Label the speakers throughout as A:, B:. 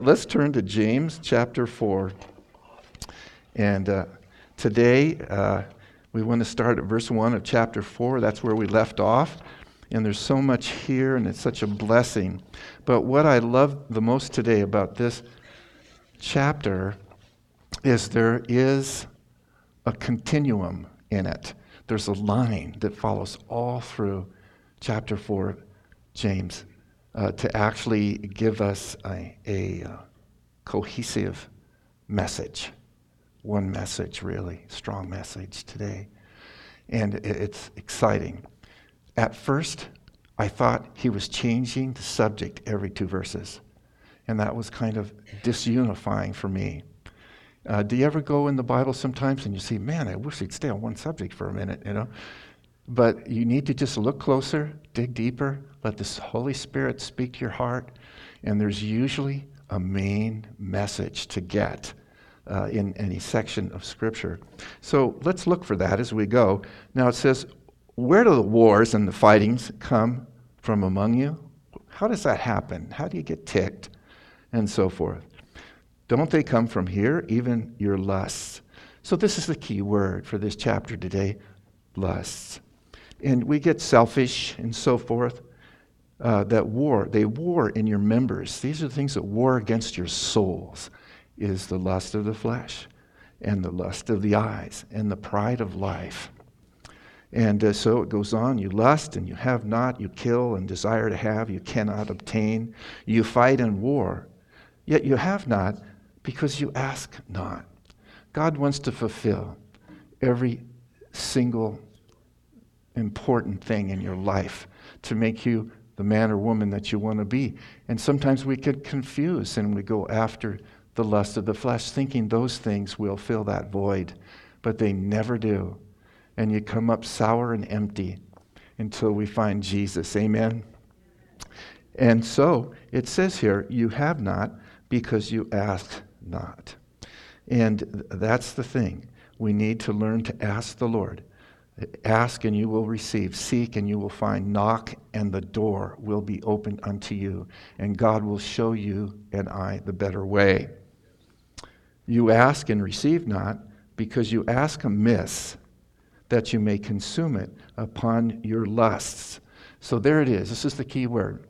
A: Let's turn to James chapter 4. And today we want to start at verse 1 of chapter 4. That's where we left off. And there's so much here, and it's such a blessing. But what I love the most today about this chapter is there is a continuum in it. There's a line that follows all through chapter 4 of James to actually give us a cohesive message. One message, really, strong message today. And it's exciting. At first, I thought he was changing the subject every 2 verses. And that was kind of disunifying for me. Do you ever go in the Bible sometimes and you see, man, I wish he'd stay on one subject for a minute, you know? But you need to just look closer, dig deeper, let the Holy Spirit speak to your heart, and there's usually a main message to get in any section of Scripture. So let's look for that as we go. Now it says, where do the wars and the fightings come from among you? How does that happen? How do you get ticked? And so forth. Don't they come from here, even your lusts? So this is the key word for this chapter today, lusts. And we get selfish and so forth. They war in your members. These are the things that war against your souls, is the lust of the flesh and the lust of the eyes and the pride of life. And so it goes on. You lust and you have not. You kill and desire to have. You cannot obtain. You fight and war. Yet you have not because you ask not. God wants to fulfill every single important thing in your life to make you the man or woman that you want to be. And sometimes we get confused and we go after the lust of the flesh, thinking those things will fill that void, but they never do. And you come up sour and empty until we find Jesus. Amen? And so it says here, you have not because you ask not. And that's the thing. We need to learn to ask the Lord. Ask and you will receive. Seek and you will find. Knock and the door will be opened unto you. And God will show you and I the better way. You ask and receive not because you ask amiss, that you may consume it upon your lusts. So there it is. This is the key word.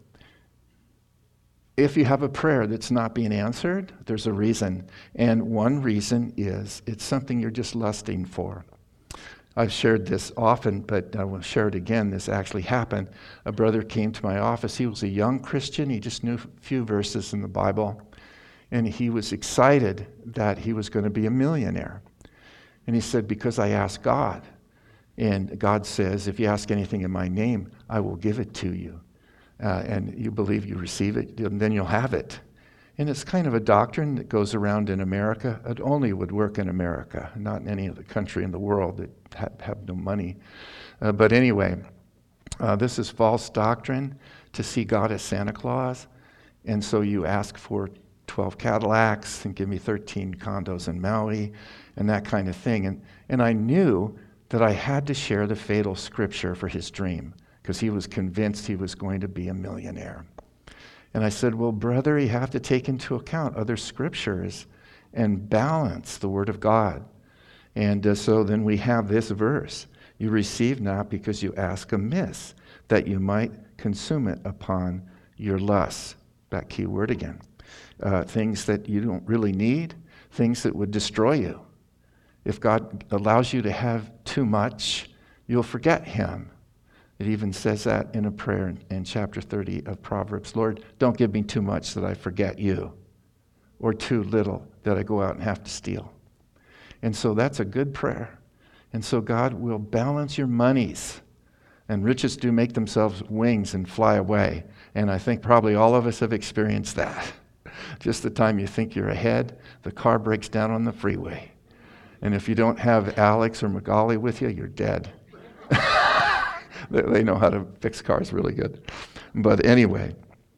A: If you have a prayer that's not being answered, there's a reason. And one reason is it's something you're just lusting for. I've shared this often, but I will share it again. This actually happened. A brother came to my office. He was a young Christian. He just knew a few verses in the Bible. And he was excited that he was going to be a millionaire. And he said, because I asked God. And God says, if you ask anything in my name, I will give it to you. And you believe you receive it, then you'll have it. And it's kind of a doctrine that goes around in America. It only would work in America, not in any other country in the world that have no money. But anyway, this is false doctrine to see God as Santa Claus. And so you ask for 12 Cadillacs and give me 13 condos in Maui and that kind of thing. And I knew that I had to share the fatal scripture for his dream because he was convinced he was going to be a millionaire. And I said, well, brother, you have to take into account other scriptures and balance the Word of God. And so then we have this verse. You receive not because you ask amiss, that you might consume it upon your lusts. That key word again. Things that you don't really need, things that would destroy you. If God allows you to have too much, you'll forget Him. It even says that in a prayer in chapter 30 of Proverbs. Lord, don't give me too much that I forget you, or too little that I go out and have to steal. And so that's a good prayer. And so God will balance your monies. And riches do make themselves wings and fly away. And I think probably all of us have experienced that. Just the time you think you're ahead, the car breaks down on the freeway. And if you don't have Alex or Magali with you, you're dead. They know how to fix cars really good. But anyway,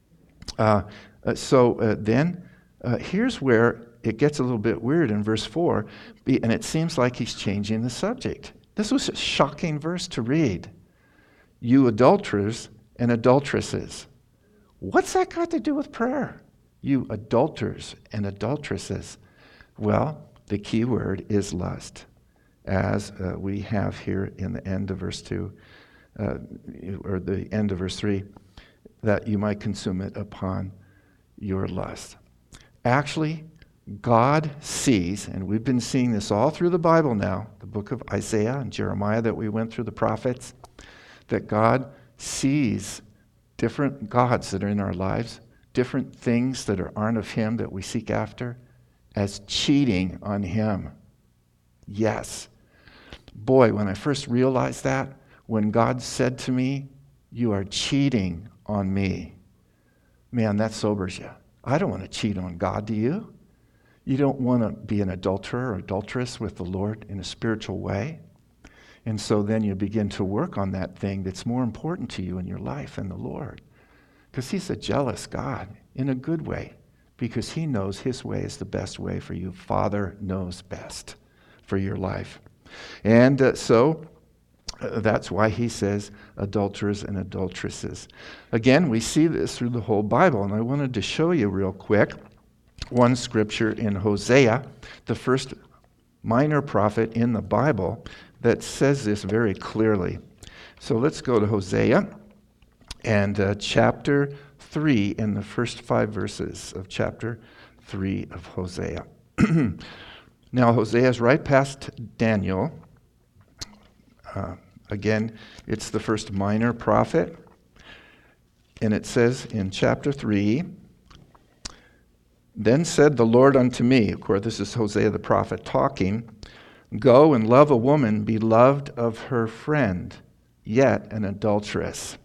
A: then here's where it gets a little bit weird in verse 4, and it seems like he's changing the subject. This was a shocking verse to read. You adulterers and adulteresses. What's that got to do with prayer? you adulterers and adulteresses. Well, the key word is lust, as we have here in the end of verse 2, or the end of verse 3, that you might consume it upon your lust. Actually, God sees, and we've been seeing this all through the Bible now, the book of Isaiah and Jeremiah that we went through, the prophets, that God sees different gods that are in our lives, different things that aren't of Him that we seek after, as cheating on Him. Yes. Boy, when I first realized that, when God said to me, "You are cheating on me," man, that sobers you. I don't want to cheat on God, do you? You don't want to be an adulterer or adulteress with the Lord in a spiritual way. And so then you begin to work on that thing that's more important to you in your life than the Lord. Because He's a jealous God in a good way, because He knows His way is the best way for you. Father knows best for your life. And so that's why He says adulterers and adulteresses. Again, we see this through the whole Bible, and I wanted to show you real quick one scripture in Hosea, the first minor prophet in the Bible, that says this very clearly. So let's go to Hosea and chapter 3 and the first 5 verses of chapter 3 of Hosea. Now, Hosea is right past Daniel. Again, it's the first minor prophet. And it says in chapter 3, "Then said the Lord unto me," of course, this is Hosea the prophet talking, "Go and love a woman beloved of her friend, yet an adulteress."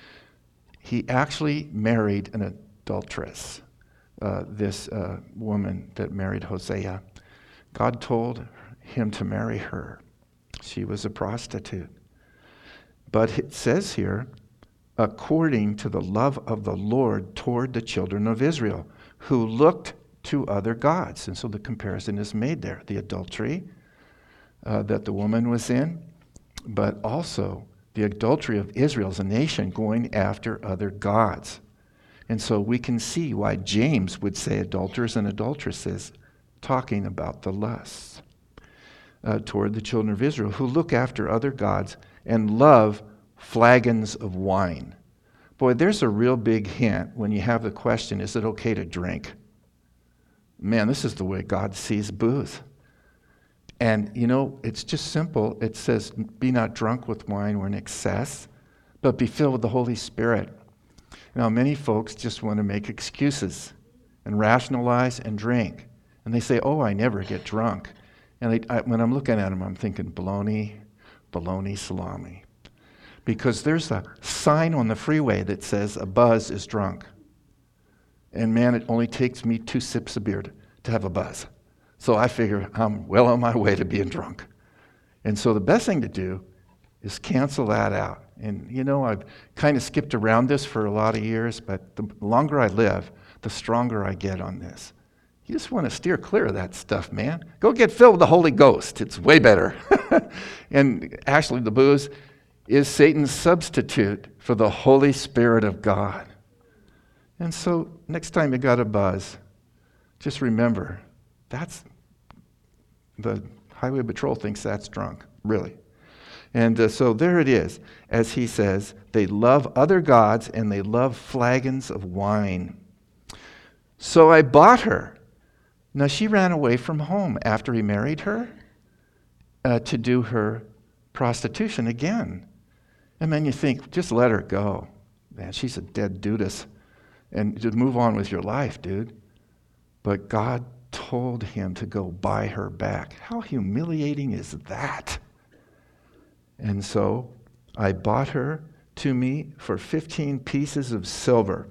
A: He actually married an adulteress, this woman that married Hosea. God told him to marry her. She was a prostitute. But it says here, according to the love of the Lord toward the children of Israel, who looked to other gods. And so the comparison is made there. The adultery that the woman was in, but also the adultery of Israel as a nation going after other gods. And so we can see why James would say adulterers and adulteresses, talking about the lusts toward the children of Israel, who look after other gods and love flagons of wine. Boy, there's a real big hint when you have the question, is it okay to drink? Man, this is the way God sees booze. And, you know, it's just simple. It says, be not drunk with wine or in excess, but be filled with the Holy Spirit. Now, many folks just want to make excuses and rationalize and drink. And they say, oh, I never get drunk. And when I'm looking at them, I'm thinking, baloney, salami. Because there's a sign on the freeway that says a buzz is drunk. And man, it only takes me 2 sips of beer to have a buzz. So I figure I'm well on my way to being drunk. And so the best thing to do is cancel that out. And you know, I've kind of skipped around this for a lot of years, but the longer I live, the stronger I get on this. You just want to steer clear of that stuff, man. Go get filled with the Holy Ghost. It's way better. And actually, the booze is Satan's substitute for the Holy Spirit of God. And so next time you got a buzz, just remember, that's the highway patrol thinks that's drunk, really. And so there it is. As he says, they love other gods and they love flagons of wine. So I bought her. Now she ran away from home after he married her to do her prostitution again. And then you think, just let her go. Man, she's a dead dudess. And just move on with your life, dude. But God told him to go buy her back. How humiliating is that? And so I bought her to me for 15 pieces of silver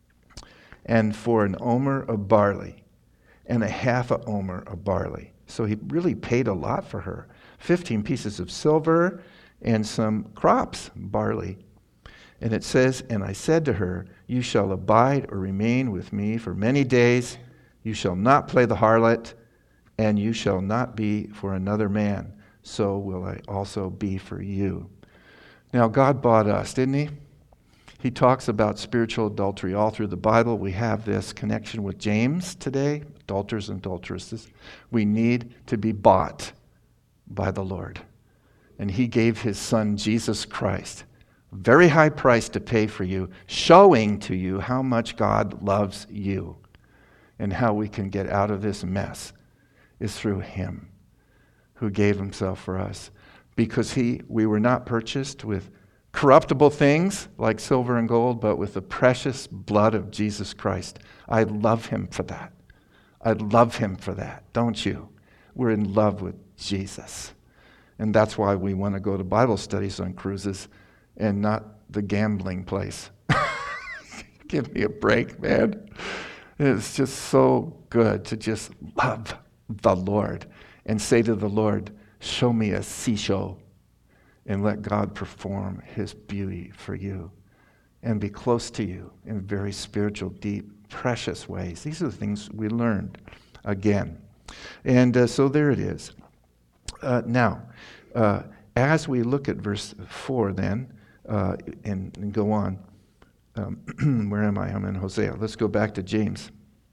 A: and for an omer of barley and a half a omer of barley. So he really paid a lot for her. 15 pieces of silver and some crops, barley. And it says, and I said to her, you shall abide or remain with me for many days. You shall not play the harlot, and you shall not be for another man. So will I also be for you. Now, God bought us, didn't he? He talks about spiritual adultery all through the Bible. We have this connection with James today, adulterers and adulteresses. We need to be bought by the Lord. And he gave his son, Jesus Christ, a very high price to pay for you, showing to you how much God loves you and how we can get out of this mess is through him who gave himself for us. Because we were not purchased with corruptible things like silver and gold, but with the precious blood of Jesus Christ. I love him for that. I love him for that, don't you? We're in love with Jesus. And that's why we want to go to Bible studies on cruises and not the gambling place. Give me a break, man. It's just so good to just love the Lord and say to the Lord, show me a seashore and let God perform his beauty for you and be close to you in very spiritual, deep, precious ways. These are the things we learned again. And so there it is. Now, as we look at verse 4 then, and go on, where am I? I'm in Hosea. Let's go back to James.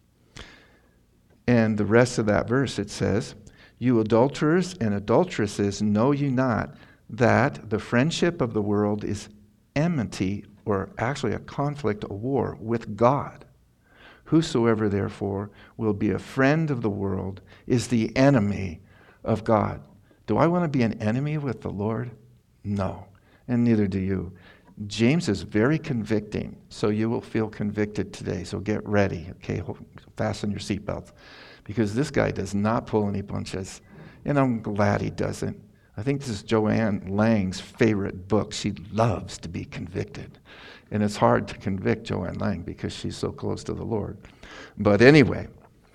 A: And the rest of that verse, it says, you adulterers and adulteresses, know you not that the friendship of the world is enmity, or actually a conflict, a war with God. Whosoever, therefore, will be a friend of the world is the enemy of God. Do I want to be an enemy with the Lord? No, and neither do you. James is very convicting, so you will feel convicted today. So get ready, okay? Fasten your seatbelts, because this guy does not pull any punches, and I'm glad he doesn't. I think this is Joanne Lang's favorite book. She loves to be convicted, and it's hard to convict Joanne Lang because she's so close to the Lord. But anyway,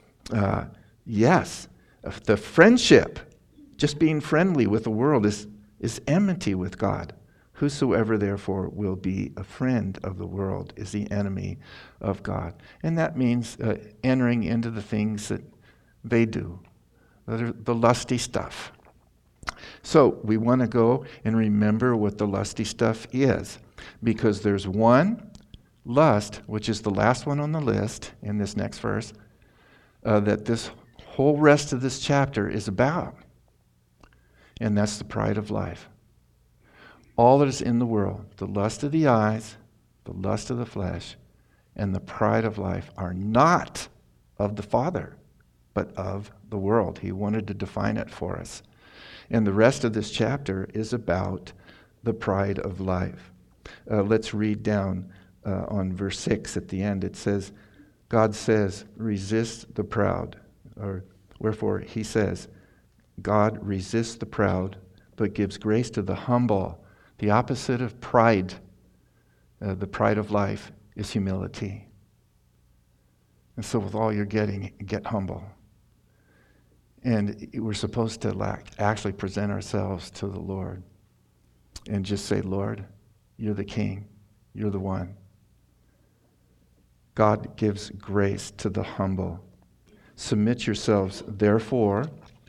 A: yes, the friendship, just being friendly with the world is enmity with God. Whosoever, therefore, will be a friend of the world is the enemy of God. And that means entering into the things that they do, the lusty stuff. So we want to go and remember what the lusty stuff is, because there's one lust, which is the last one on the list in this next verse, that this whole rest of this chapter is about. And that's the pride of life. All that is in the world, the lust of the eyes, the lust of the flesh, and the pride of life are not of the Father, but of the world. He wanted to define it for us. And the rest of this chapter is about the pride of life. Let's read down on verse 6 at the end. It says, God says, resist the proud. Or wherefore he says, God resists the proud, but gives grace to the humble. The opposite of pride, the pride of life, is humility. And so with all you're getting, get humble. And we're supposed to actually present ourselves to the Lord and just say, Lord, you're the King. You're the one. God gives grace to the humble. Submit yourselves, therefore,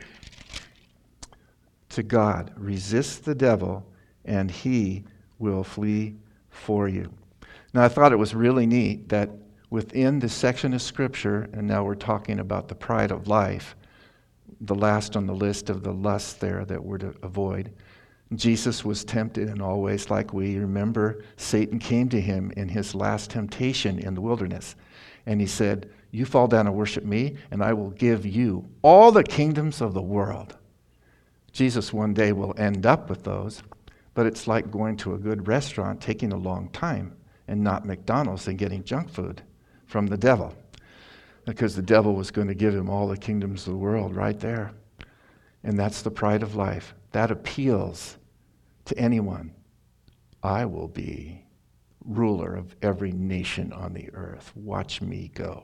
A: to God. Resist the devil, and he will flee for you. Now, I thought it was really neat that within this section of Scripture, and now we're talking about the pride of life, the last on the list of the lusts there that we're to avoid, Jesus was tempted in all ways like we. Remember, Satan came to him in his last temptation in the wilderness, and he said, you fall down and worship me, and I will give you all the kingdoms of the world. Jesus one day will end up with those, but it's like going to a good restaurant, taking a long time, and not McDonald's and getting junk food from the devil. Because the devil was going to give him all the kingdoms of the world right there. And that's the pride of life. That appeals to anyone. I will be ruler of every nation on the earth. Watch me go.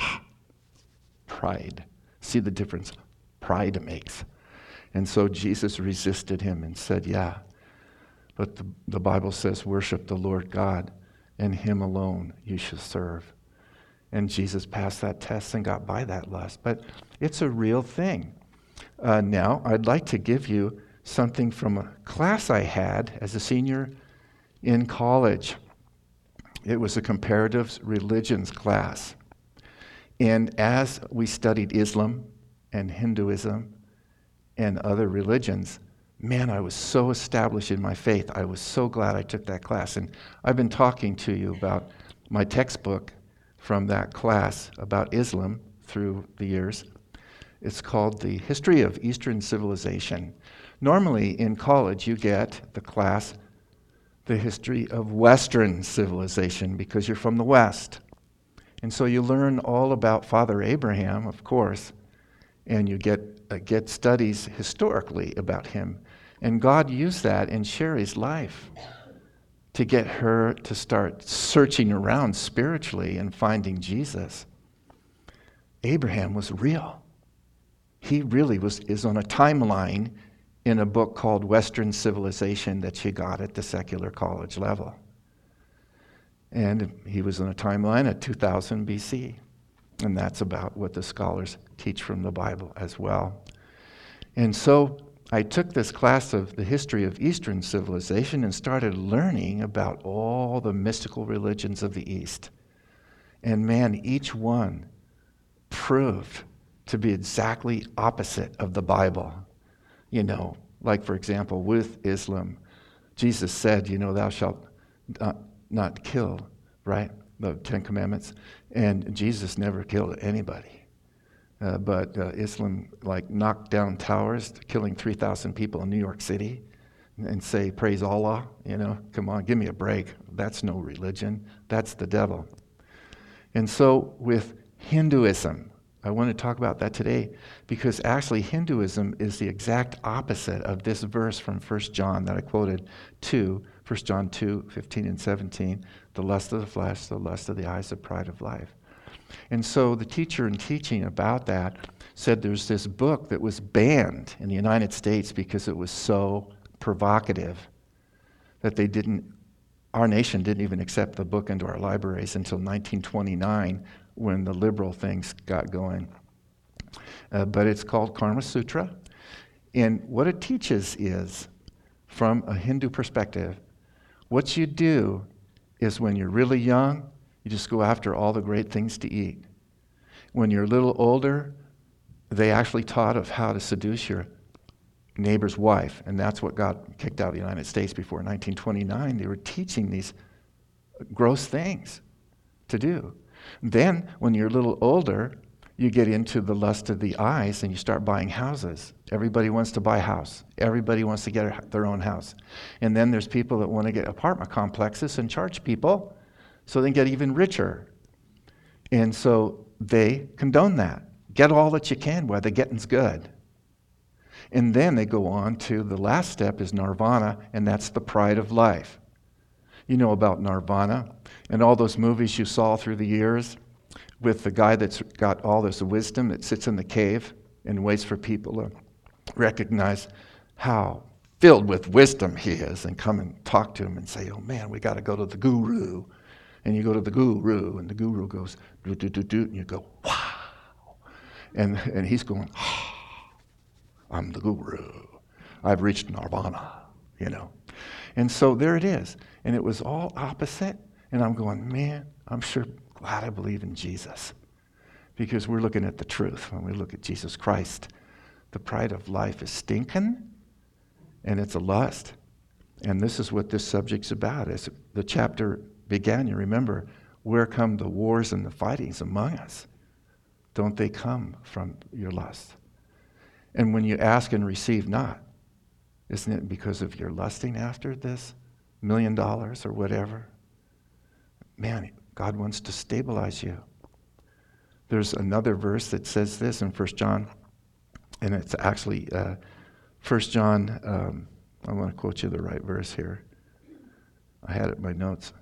A: Pride. See the difference pride makes. And so Jesus resisted him and said, yeah, but the Bible says worship the Lord God, and him alone you shall serve. And Jesus passed that test and got by that lust. But it's a real thing. Now, I'd like to give you something from a class I had as a senior in college. It was a comparative religions class. And as we studied Islam and Hinduism and other religions, man, I was so established in my faith. I was so glad I took that class. And I've been talking to you about my textbook from that class about Islam through the years. It's called The History of Eastern Civilization. Normally in college you get the class, The History of Western Civilization, because you're from the West. And so you learn all about Father Abraham, of course, and you get studies historically about him. And God used that in Sherry's life to get her to start searching around spiritually and finding Jesus. Abraham was real. He really is on a timeline in a book called Western Civilization that she got at the secular college level. And he was on a timeline at 2000 BC. And that's about what the scholars teach from the Bible as well. And so I took this class of the history of Eastern civilization and started learning about all the mystical religions of the East. And man, each one proved to be exactly opposite of the Bible. You know, like for example, with Islam, Jesus said, thou shalt not kill, right? The Ten Commandments. And Jesus never killed anybody. But Islam knocked down towers, killing 3,000 people in New York City, and say, praise Allah, come on, give me a break. That's no religion. That's the devil. And so with Hinduism, I want to talk about that today, because actually Hinduism is the exact opposite of this verse from 1 John that I quoted, 1 John 2, 15 and 17, the lust of the flesh, the lust of the eyes, the pride of life. And so the teacher in teaching about that said there's this book that was banned in the United States because it was so provocative that our nation didn't even accept the book into our libraries until 1929 when the liberal things got going. But it's called Karma Sutra. And what it teaches is, from a Hindu perspective, what you do is when you're really young, you just go after all the great things to eat. When you're a little older, they actually taught of how to seduce your neighbor's wife, and that's what got kicked out of the United States before 1929. They were teaching these gross things to do. Then, when you're a little older, you get into the lust of the eyes and you start buying houses. Everybody wants to buy a house. Everybody wants to get their own house. And then there's people that want to get apartment complexes and charge people so they can get even richer. And so they condone that. Get all that you can while the getting's good. And then they go on to the last step is nirvana, and that's the pride of life. You know about nirvana and all those movies you saw through the years with the guy that's got all this wisdom that sits in the cave and waits for people to recognize how filled with wisdom he is and come and talk to him and say, oh man, we got to go to the guru. And you go to the guru, and the guru goes, do, do, do, do, and you go, wow. And he's going, oh, I'm the guru. I've reached nirvana, And so there it is. And it was all opposite. And I'm going, man, I'm sure glad I believe in Jesus. Because we're looking at the truth. When we look at Jesus Christ, the pride of life is stinking, and it's a lust. And this is what this subject's about. As the chapter began, you remember, where come the wars and the fightings among us? Don't they come from your lust? And when you ask and receive not, isn't it because of your lusting after this $1 million or whatever? Man, God wants to stabilize you. There's another verse that says this in 1 John, and it's actually 1 John, I want to quote you the right verse here. I had it in my notes,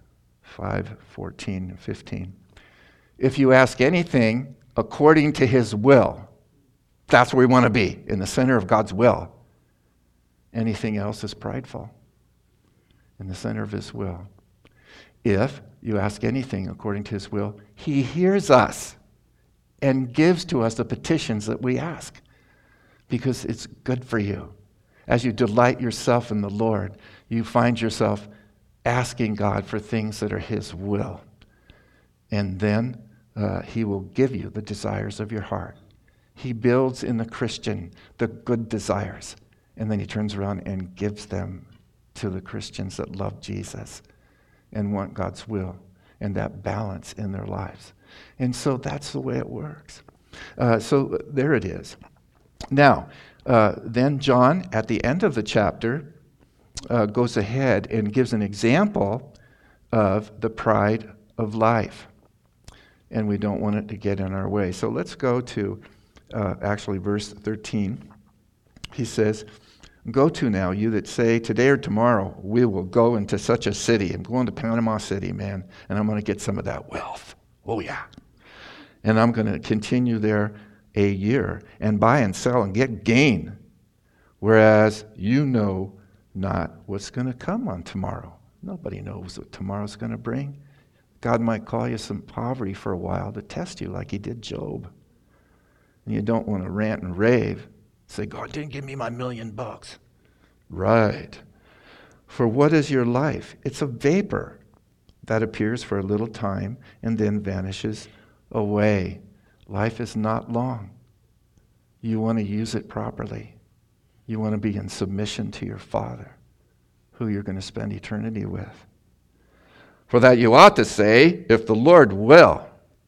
A: 5:14 and 15. If you ask anything according to his will, that's where we want to be, in the center of God's will. Anything else is prideful, in the center of his will. If you ask anything according to his will, he hears us and gives to us the petitions that we ask, because it's good for you. As you delight yourself in the Lord, you find yourself asking God for things that are His will. And then He will give you the desires of your heart. He builds in the Christian the good desires, and then He turns around and gives them to the Christians that love Jesus and want God's will and that balance in their lives. And so that's the way it works. So there it is. Now, then John, at the end of the chapter, goes ahead and gives an example of the pride of life. And we don't want it to get in our way. So let's go to actually verse 13. He says, "Go to now, you that say, today or tomorrow we will go into such a city." I'm going to Panama City, man, and I'm going to get some of that wealth. Oh, yeah. And I'm going to continue there a year and buy and sell and get gain, whereas you know not what's going to come on tomorrow. Nobody knows what tomorrow's going to bring. God might call you some poverty for a while to test you like He did Job. And you don't want to rant and rave. Say, God didn't give me my $1 million. Right. For what is your life? It's a vapor that appears for a little time and then vanishes away. Life is not long. You want to use it properly. You want to be in submission to your Father, who you're going to spend eternity with. For that you ought to say, if the Lord will,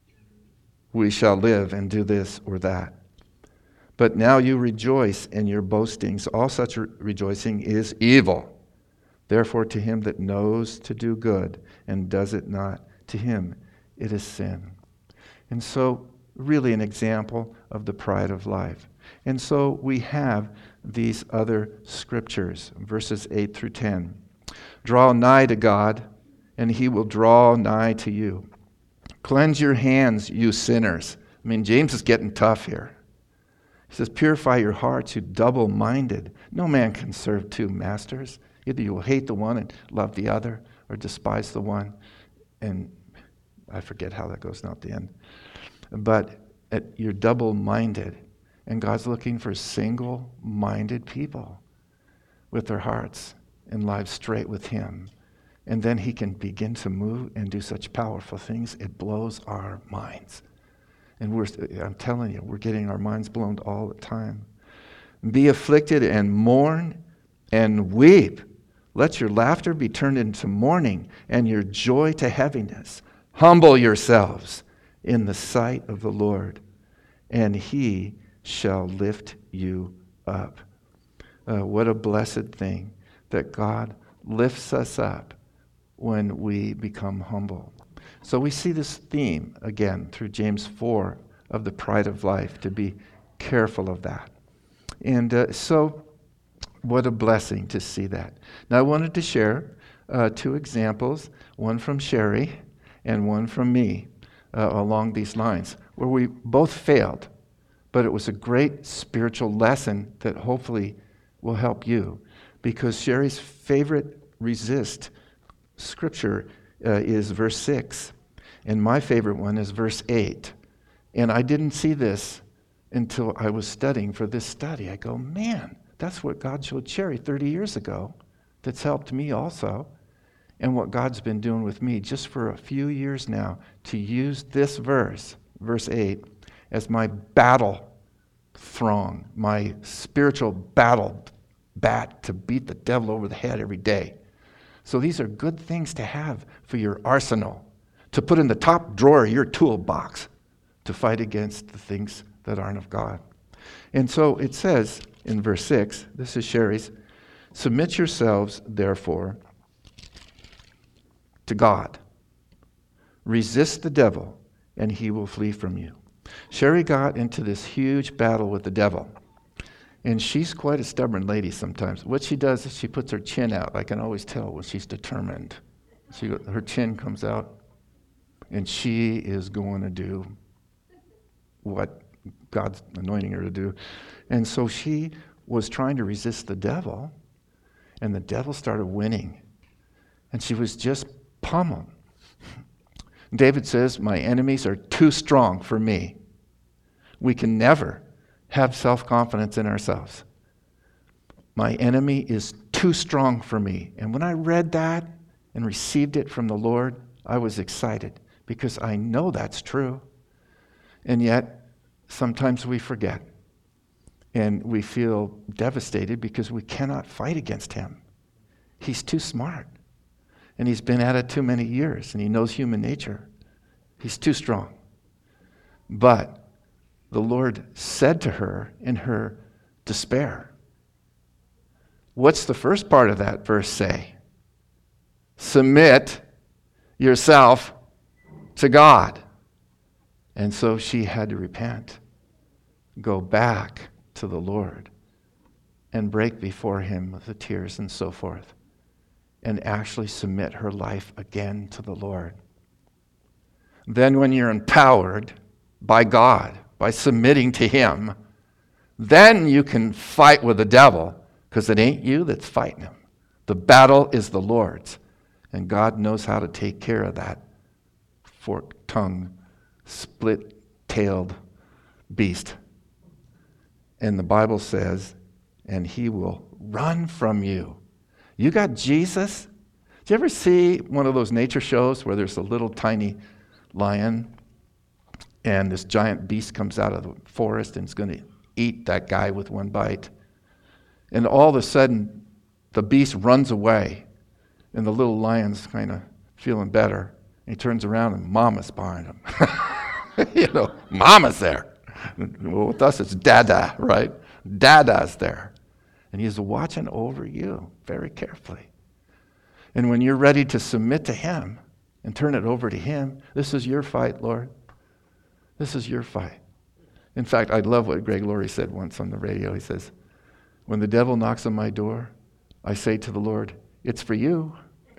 A: we shall live and do this or that. But now you rejoice in your boastings. All such rejoicing is evil. Therefore, to him that knows to do good and does it not, to him it is sin. And so, really an example of the pride of life. And so we have these other scriptures, verses 8 through 10. Draw nigh to God, and He will draw nigh to you. Cleanse your hands, you sinners. I mean, James is getting tough here. He says, purify your hearts, you double-minded. No man can serve two masters. Either you will hate the one and love the other, or despise the one. And I forget how that goes now at the end. But you're double-minded. And God's looking for single-minded people with their hearts and lives straight with Him. And then He can begin to move and do such powerful things. It blows our minds. And I'm telling you, we're getting our minds blown all the time. Be afflicted and mourn and weep. Let your laughter be turned into mourning and your joy to heaviness. Humble yourselves in the sight of the Lord, and He shall lift you up. What a blessed thing that God lifts us up when we become humble. So we see this theme again through James 4 of the pride of life, to be careful of that. And so what a blessing to see that. Now I wanted to share two examples, one from Sherry and one from me along these lines, where we both failed. But it was a great spiritual lesson that hopefully will help you, because Sherry's favorite resist scripture is verse 6, and my favorite one is verse 8. And I didn't see this until I was studying for this study. I go, man, that's what God showed Sherry 30 years ago. That's helped me also. And what God's been doing with me just for a few years now, to use this verse, verse 8, as my battle throng, my spiritual battle bat to beat the devil over the head every day. So these are good things to have for your arsenal, to put in the top drawer of your toolbox to fight against the things that aren't of God. And so it says in verse 6, this is Sherry's, submit yourselves, therefore, to God. Resist the devil, and he will flee from you. Sherry got into this huge battle with the devil. And she's quite a stubborn lady sometimes. What she does is she puts her chin out. I can always tell when she's determined. Her chin comes out, and she is going to do what God's anointing her to do. And so she was trying to resist the devil, and the devil started winning. And she was just pummeled. David says, my enemies are too strong for me. We can never have self-confidence in ourselves. My enemy is too strong for me. And when I read that, and received it from the Lord, I was excited because I know that's true. And yet, sometimes we forget. And we feel devastated because we cannot fight against him. He's too smart. And he's been at it too many years, and he knows human nature. He's too strong. But the Lord said to her in her despair, what's the first part of that verse say? Submit yourself to God. And so she had to repent, go back to the Lord, and break before him with the tears and so forth, and actually submit her life again to the Lord. Then when you're empowered by God, by submitting to him, then you can fight with the devil, because it ain't you that's fighting him. The battle is the Lord's, and God knows how to take care of that forked-tongued, split-tailed beast. And the Bible says, and he will run from you. You got Jesus? Did you ever see one of those nature shows where there's a little tiny lion and this giant beast comes out of the forest and is going to eat that guy with one bite? And all of a sudden, the beast runs away and the little lion's kind of feeling better. And he turns around and Mama's behind him. Mama's there. Well, with us, it's Dada, right? Dada's there. And he's watching over you very carefully. And when you're ready to submit to him and turn it over to him, this is your fight, Lord. This is your fight. In fact, I love what Greg Laurie said once on the radio. He says, when the devil knocks on my door, I say to the Lord, it's for you.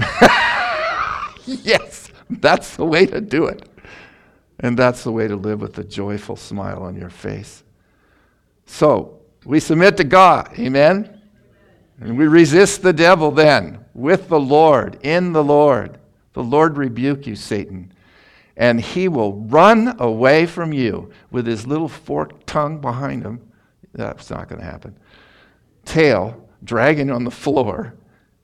A: Yes, that's the way to do it. And that's the way to live with a joyful smile on your face. So, we submit to God, amen? And we resist the devil then, with the Lord, in the Lord. The Lord rebuke you, Satan. And he will run away from you with his little forked tongue behind him. That's not going to happen. Tail dragging on the floor.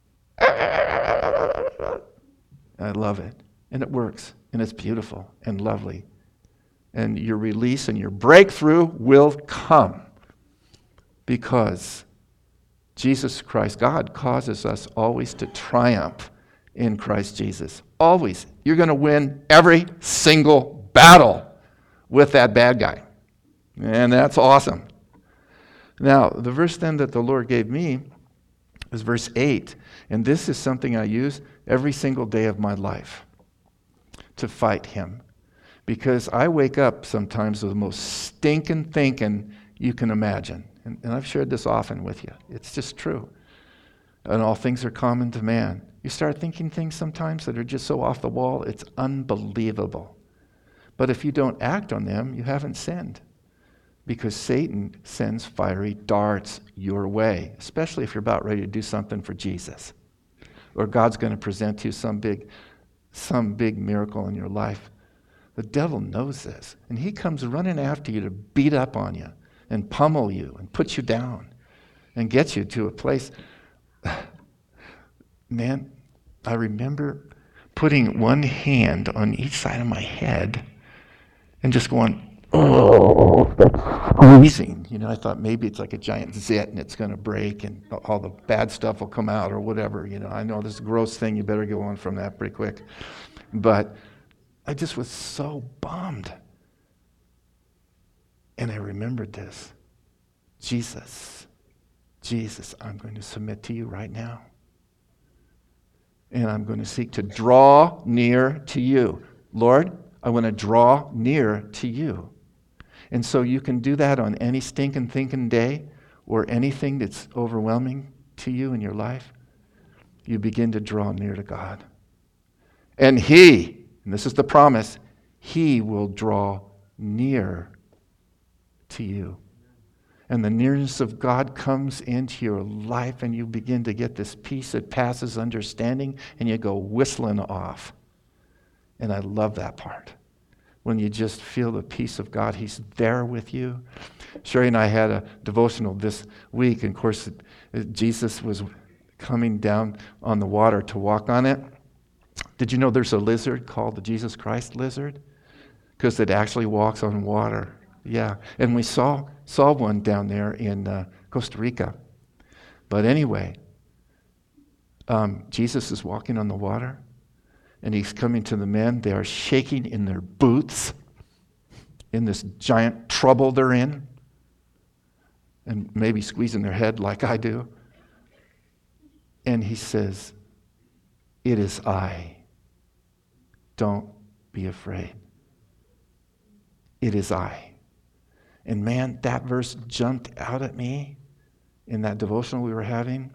A: I love it. And it works. And it's beautiful and lovely. And your release and your breakthrough will come. Because Jesus Christ, God causes us always to triumph in Christ Jesus. Always. You're going to win every single battle with that bad guy. And that's awesome. Now, the verse then that the Lord gave me is verse 8. And this is something I use every single day of my life to fight him. Because I wake up sometimes with the most stinking thinking you can imagine. And I've shared this often with you. It's just true. And all things are common to man. You start thinking things sometimes that are just so off the wall, it's unbelievable. But if you don't act on them, you haven't sinned. Because Satan sends fiery darts your way, especially if you're about ready to do something for Jesus. Or God's going to present to you some big miracle in your life. The devil knows this. And he comes running after you to beat up on you and pummel you and put you down and get you to a place. Man, I remember putting one hand on each side of my head and just going, oh, that's squeezing. I thought maybe it's like a giant zit and it's going to break and all the bad stuff will come out or whatever. I know this is a gross thing. You better go on from that pretty quick. But I just was so bummed. And I remembered this. Jesus, I'm going to submit to you right now. And I'm going to seek to draw near to you. Lord, I want to draw near to you. And so you can do that on any stinking thinking day or anything that's overwhelming to you in your life. You begin to draw near to God. And he, and this is the promise, he will draw near to you. And the nearness of God comes into your life and you begin to get this peace that passes understanding and you go whistling off. And I love that part. When you just feel the peace of God, he's there with you. Sherry and I had a devotional this week, and of course, Jesus was coming down on the water to walk on it. Did you know there's a lizard called the Jesus Christ lizard? Because it actually walks on water. Yeah, and we saw one down there in Costa Rica. But anyway, Jesus is walking on the water, and he's coming to the men. They are shaking in their boots in this giant trouble they're in, and maybe squeezing their head like I do. And he says, "It is I. Don't be afraid. It is I." And man, that verse jumped out at me in that devotional we were having.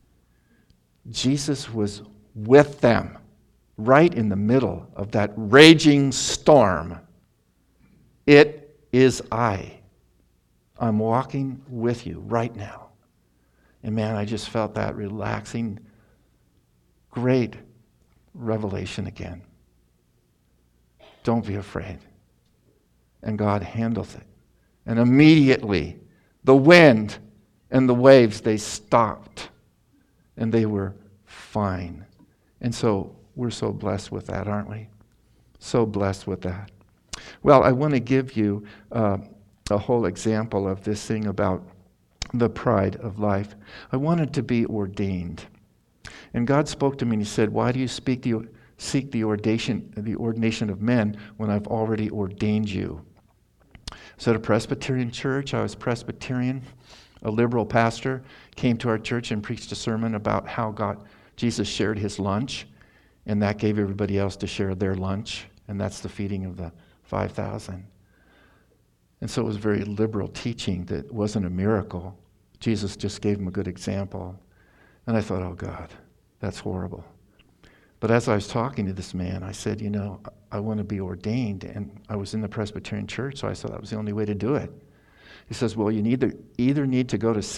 A: Jesus was with them, right in the middle of that raging storm. It is I. I'm walking with you right now. And man, I just felt that relaxing, great revelation again. Don't be afraid. And God handles it. And immediately, the wind and the waves, they stopped. And they were fine. And so we're so blessed with that, aren't we? So blessed with that. Well, I want to give you a whole example of this thing about the pride of life. I wanted to be ordained. And God spoke to me and he said, "Why do you seek the ordination of men when I've already ordained you?" I was at a Presbyterian church. I was Presbyterian. A liberal pastor came to our church and preached a sermon about how Jesus shared his lunch, and that gave everybody else to share their lunch, and that's the feeding of the 5,000. And so it was very liberal teaching that wasn't a miracle. Jesus just gave him a good example. And I thought, oh God, that's horrible. But as I was talking to this man, I said, I want to be ordained. And I was in the Presbyterian church, so I thought that was the only way to do it. He says, well, you either need to go to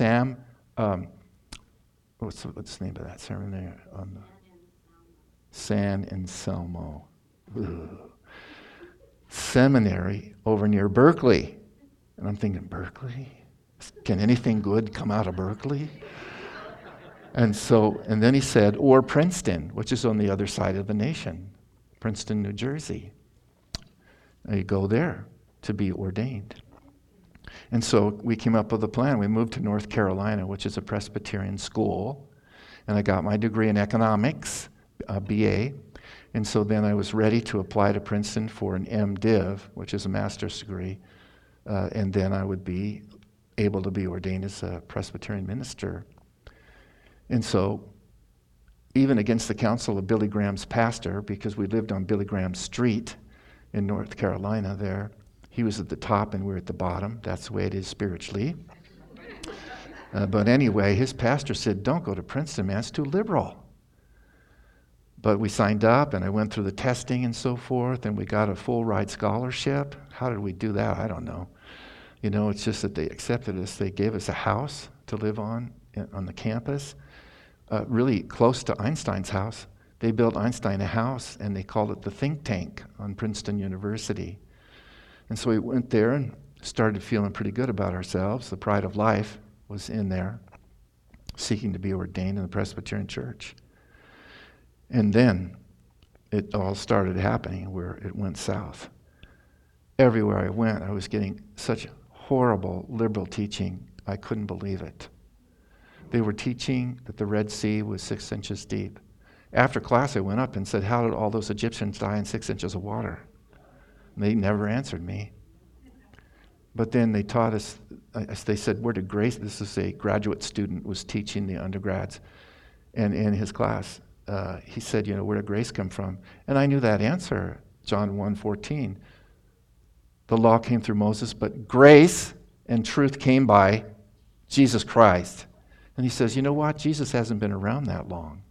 A: what's the name of that seminary? San Anselmo. Seminary over near Berkeley. And I'm thinking, Berkeley? Can anything good come out of Berkeley? And then he said, or Princeton, which is on the other side of the nation, Princeton, New Jersey. And you go there to be ordained. And so we came up with a plan. We moved to North Carolina, which is a Presbyterian school. And I got my degree in economics, BA. And so then I was ready to apply to Princeton for an MDiv, which is a master's degree. And then I would be able to be ordained as a Presbyterian minister. And so, even against the counsel of Billy Graham's pastor, because we lived on Billy Graham Street in North Carolina there, he was at the top and we were at the bottom. That's the way it is spiritually. But anyway, his pastor said, don't go to Princeton, man, it's too liberal. But we signed up and I went through the testing and so forth, and we got a full ride scholarship. How did we do that? I don't know. It's just that they accepted us. They gave us a house to live on the campus, really close to Einstein's house. They built Einstein a house and they called it the think tank on Princeton University. And so we went there and started feeling pretty good about ourselves. The pride of life was in there, seeking to be ordained in the Presbyterian church. And then it all started happening where it went south. Everywhere I went, I was getting such horrible liberal teaching, I couldn't believe it. They were teaching that the Red Sea was 6 inches deep. After class, I went up and said, how did all those Egyptians die in 6 inches of water? And they never answered me. But then they taught us, they said, where did grace, this is a graduate student was teaching the undergrads, and in his class, he said, where did grace come from? And I knew that answer, John 1:14. The law came through Moses, but grace and truth came by Jesus Christ. And he says, you know what? Jesus hasn't been around that long.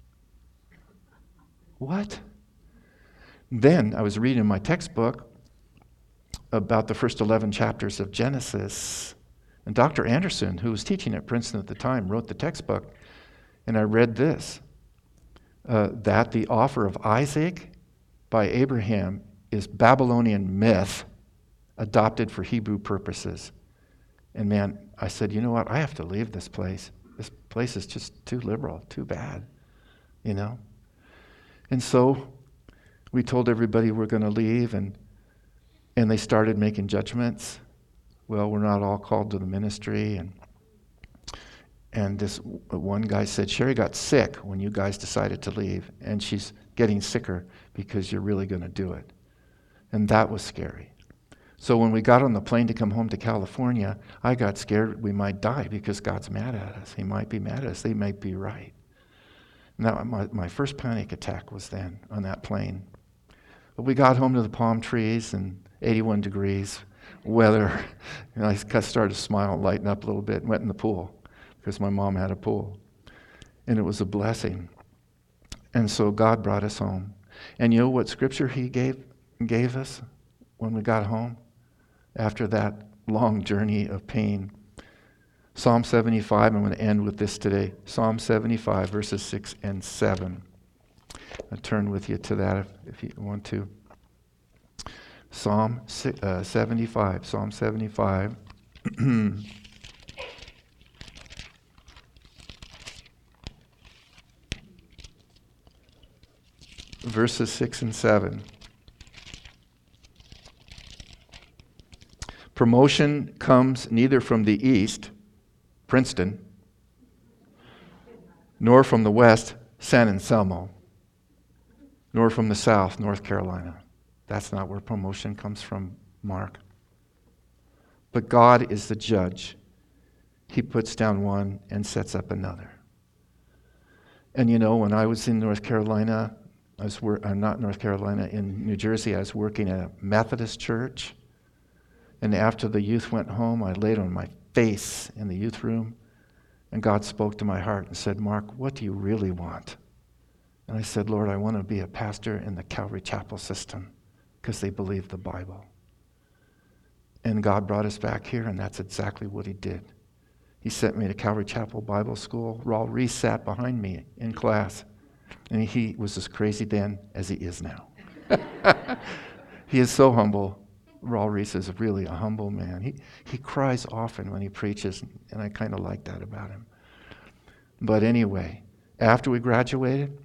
A: What? Then I was reading my textbook about the first 11 chapters of Genesis. And Dr. Anderson, who was teaching at Princeton at the time, wrote the textbook. And I read this, that the offer of Isaac by Abraham is Babylonian myth adopted for Hebrew purposes. And man, I said, you know what? I have to leave this place. This place is just too liberal, too bad, And And so we told everybody we're going to leave, and they started making judgments. Well, we're not all called to the ministry. And this one guy said, Sherry got sick when you guys decided to leave, and she's getting sicker because you're really going to do it. And that was scary. So when we got on the plane to come home to California, I got scared we might die because God's mad at us. He might be mad at us. They might be right. Now, my first panic attack was then on that plane. But we got home to the palm trees and 81 degrees weather. And I started to smile and lighten up a little bit and went in the pool because my mom had a pool. And it was a blessing. And so God brought us home. And you know what scripture he gave us when we got home after that long journey of pain? Psalm 75, I'm going to end with this today. Psalm 75, verses 6 and 7. I'll turn with you to that if you want to. Psalm 75. Verses 6 and 7. Promotion comes neither from the east, Princeton, nor from the west, San Anselmo, nor from the south, North Carolina. That's not where promotion comes from, Mark. But God is the judge. He puts down one and sets up another. And you know, when I was in North Carolina, in New Jersey, I was working at a Methodist church. And after the youth went home, I laid on my face in the youth room, and God spoke to my heart and said, Mark, what do you really want? And I said, Lord, I want to be a pastor in the Calvary Chapel system because they believe the Bible. And God brought us back here, and that's exactly what he did. He sent me to Calvary Chapel Bible School. Raul Reese sat behind me in class, and he was as crazy then as he is now. He is so humble. Raul Reese is really a humble man. He cries often when he preaches, and I kind of like that about him. But anyway, after we graduated,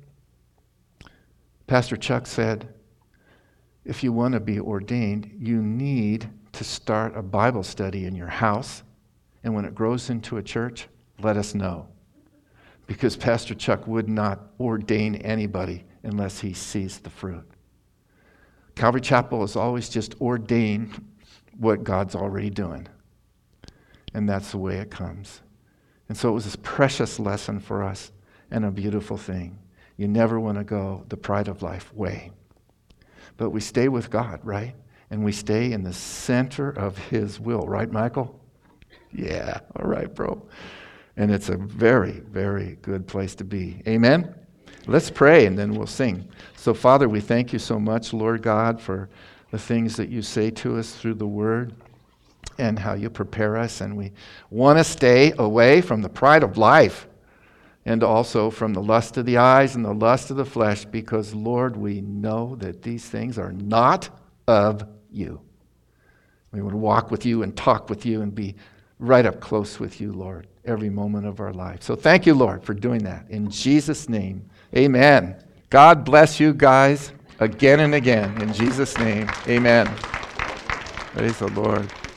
A: Pastor Chuck said, if you want to be ordained, you need to start a Bible study in your house, and when it grows into a church, let us know. Because Pastor Chuck would not ordain anybody unless he sees the fruit. Calvary Chapel has always just ordained what God's already doing. And that's the way it comes. And so it was this precious lesson for us and a beautiful thing. You never want to go the pride of life way. But we stay with God, right? And we stay in the center of his will, right, Michael? Yeah, all right, bro. And it's a very, very good place to be. Amen? Let's pray and then we'll sing. So, Father, we thank you so much, Lord God, for the things that you say to us through the Word and how you prepare us. And we want to stay away from the pride of life and also from the lust of the eyes and the lust of the flesh because, Lord, we know that these things are not of you. We want to walk with you and talk with you and be right up close with you, Lord, every moment of our life. So thank you, Lord, for doing that. In Jesus' name, amen. God bless you guys again and again. In Jesus' name, amen. Praise the Lord.